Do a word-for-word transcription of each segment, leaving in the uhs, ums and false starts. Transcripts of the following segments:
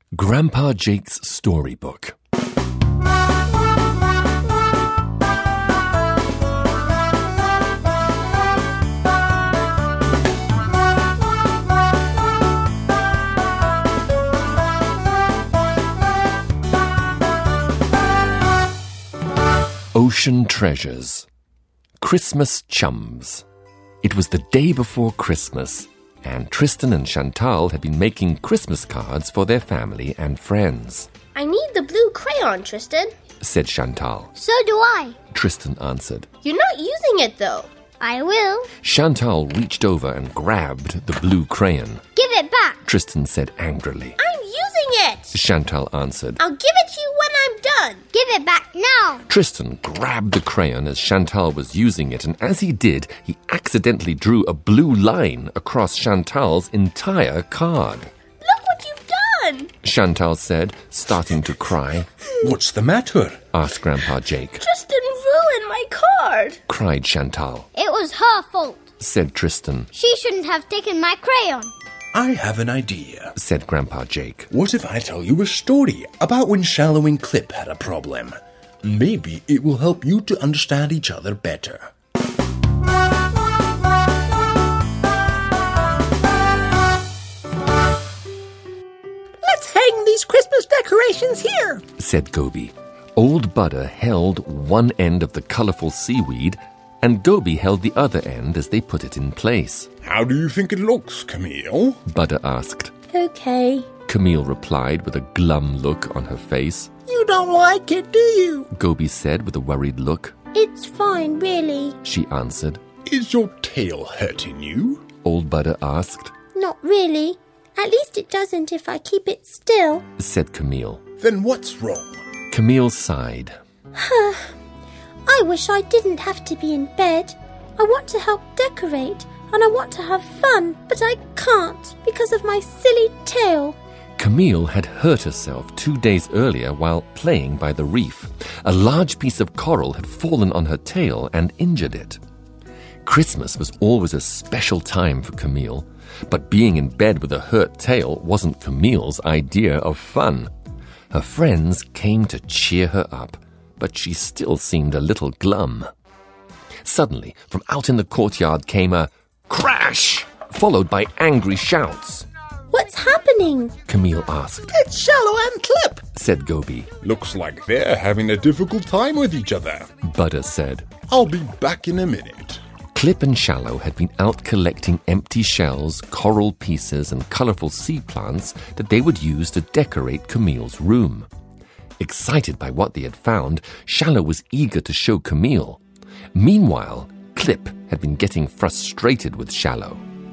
Grandpa Jake's Storybook. Ocean Treasures. Christmas Chums. It was the day before Christmas, and Tristan and Chantal had been making Christmas cards for their family and friends. I need the blue crayon, Tristan, said Chantal. So do I, Tristan answered. You're not using it, though. I will. Chantal reached over and grabbed the blue crayon. Give it back, Tristan said angrily. I'm using it. Chantal answered. I'll give it to you when I'm done. Give it back now. Tristan grabbed the crayon as Chantal was using it, and as he did, he accidentally drew a blue line across Chantal's entire card. Look what you've done, Chantal said, starting to cry. What's the matter? Asked Grandpa Jake. Tristan ruined my card, cried Chantal. It was her fault, said Tristan. She shouldn't have taken my crayon. I have an idea, said Grandpa Jake. What if I tell you a story about when Shallow and Clip had a problem? Maybe it will help you to understand each other better. Let's hang these Christmas decorations here, said Goby. Old Butter held one end of the colourful seaweed, and Goby held the other end as they put it in place. How do you think it looks, Camille? Butter asked. Okay, Camille replied with a glum look on her face. You don't like it, do you? Goby said with a worried look. It's fine, really. She answered. Is your tail hurting you? Old Butter asked. Not really. At least it doesn't if I keep it still, said Camille. Then what's wrong? Camille sighed. I wish I didn't have to be in bed. I want to help decorate, and I want to have fun, but I can't because of my silly tail. Camille had hurt herself two days earlier while playing by the reef. A large piece of coral had fallen on her tail and injured it. Christmas was always a special time for Camille, but being in bed with a hurt tail wasn't Camille's idea of fun. Her friends came to cheer her up, but she still seemed a little glum. Suddenly, from out in the courtyard came a crash, followed by angry shouts. What's happening? Camille asked. It's Shallow and Clip, said Goby. Looks like they're having a difficult time with each other, Butter said. I'll be back in a minute. Clip and Shallow had been out collecting empty shells, coral pieces, and colourful sea plants that they would use to decorate Camille's room. Excited by what they had found, Shallow was eager to show Camille. Meanwhile, Clip had been getting frustrated with Shallow.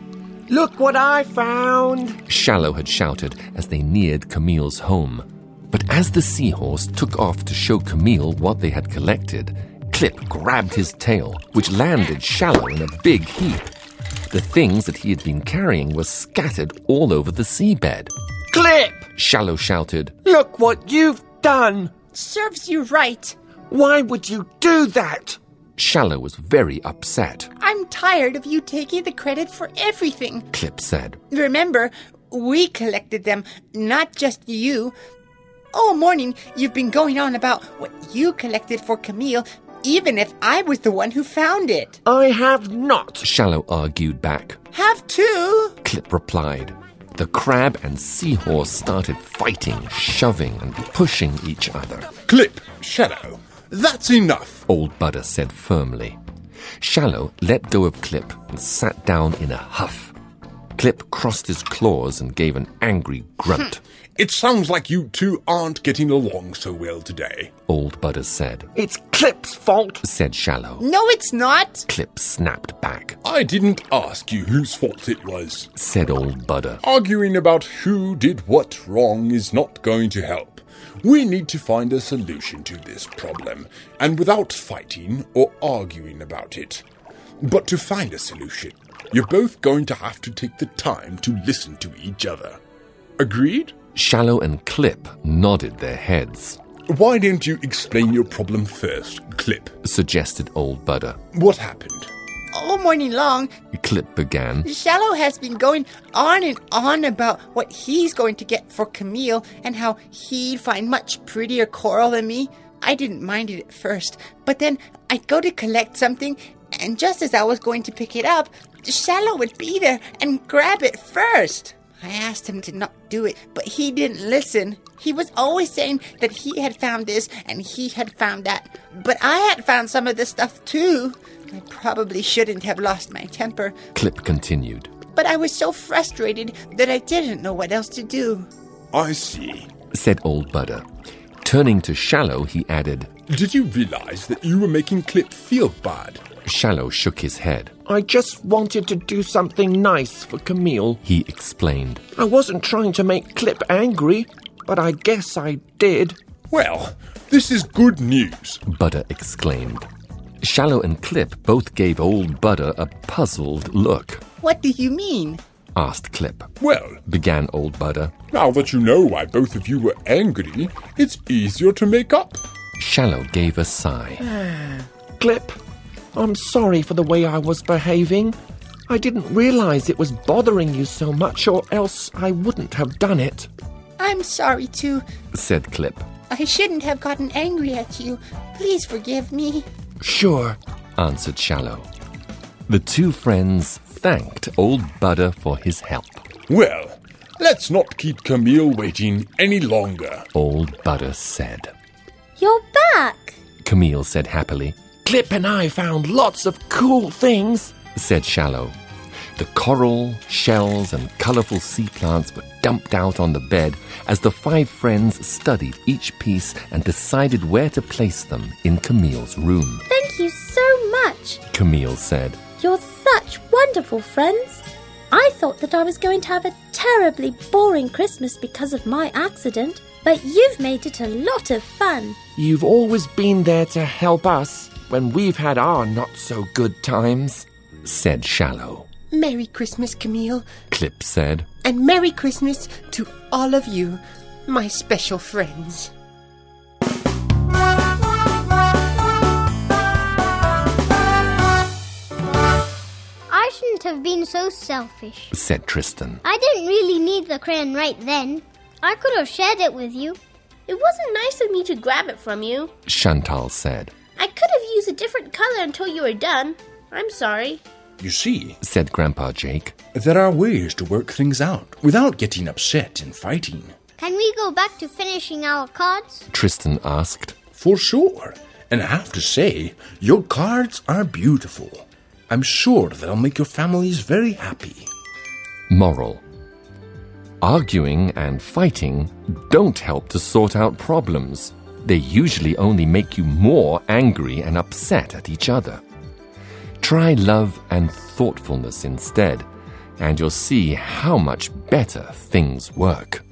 Look what I found, Shallow had shouted as they neared Camille's home. But as the seahorse took off to show Camille what they had collected, Clip grabbed his tail, which landed Shallow in a big heap. The things that he had been carrying were scattered all over the seabed. Clip! Shallow shouted. Look what you've done! Serves you right. Why would you do that? Shallow was very upset. I'm tired of you taking the credit for everything, Clip said. Remember, we collected them, not just you. All morning, you've been going on about what you collected for Camille, even if I was the one who found it. I have not, Shallow argued back. Have to, Clip replied. The crab and seahorse started fighting, shoving, and pushing each other. Clip, Shallow, that's enough, Old Butter said firmly. Shallow let go of Clip and sat down in a huff. Clip crossed his claws and gave an angry grunt. It sounds like you two aren't getting along so well today, Old Butter said. It's Clip's fault, said Shallow. No, it's not. Clip snapped back. I didn't ask you whose fault it was, said Old Butter. Arguing about who did what wrong is not going to help. We need to find a solution to this problem, and without fighting or arguing about it. But to find a solution, you're both going to have to take the time to listen to each other. Agreed? Shallow and Clip nodded their heads. Why don't you explain your problem first, Clip? Suggested Old Butter. What happened? all morning long, Clip began. Shallow has been going on and on about what he's going to get for Camille and how he'd find much prettier coral than me. I didn't mind it at first, but then I'd go to collect something, and just as I was going to pick it up, Shallow would be there and grab it first. I asked him to not do it, but he didn't listen. He was always saying that he had found this and he had found that. But I had found some of this stuff too. I probably shouldn't have lost my temper. Clip continued. But I was so frustrated that I didn't know what else to do. I see, said Old Butter. Turning to Shallow, he added, Did you realize that you were making Clip feel bad? Shallow shook his head. I just wanted to do something nice for Camille, he explained. I wasn't trying to make Clip angry, but I guess I did. Well, this is good news, Butter exclaimed. Shallow and Clip both gave Old Butter a puzzled look. What do you mean? Asked Clip. Well, began Old Butter. Now that you know why both of you were angry, it's easier to make up. Shallow gave a sigh. Clip, I'm sorry for the way I was behaving. I didn't realize it was bothering you so much, or else I wouldn't have done it. I'm sorry too, said Clip. I shouldn't have gotten angry at you. Please forgive me. Sure, answered Shallow. The two friends thanked Old Butter for his help. Well, let's not keep Camille waiting any longer, Old Butter said. You're back, Camille said happily. Clip and I found lots of cool things, said Shallow. The coral, shells, and colourful sea plants were dumped out on the bed as the five friends studied each piece and decided where to place them in Camille's room. Thank you so much, Camille said. You're such wonderful friends. I thought that I was going to have a terribly boring Christmas because of my accident, but you've made it a lot of fun. You've always been there to help us when we've had our not-so-good times, said Shallow. Merry Christmas, Camille. Clip said. And Merry Christmas to all of you, my special friends. I shouldn't have been so selfish, said Tristan. I didn't really need the crayon right then. I could have shared it with you. It wasn't nice of me to grab it from you, Chantal said. I could have used a different color until you were done. I'm sorry. You see, said Grandpa Jake, there are ways to work things out without getting upset and fighting. Can we go back to finishing our cards? Tristan asked. For sure. And I have to say, your cards are beautiful. I'm sure they'll make your families very happy. Moral. Arguing and fighting don't help to sort out problems. They usually only make you more angry and upset at each other. Try love and thoughtfulness instead, and you'll see how much better things work.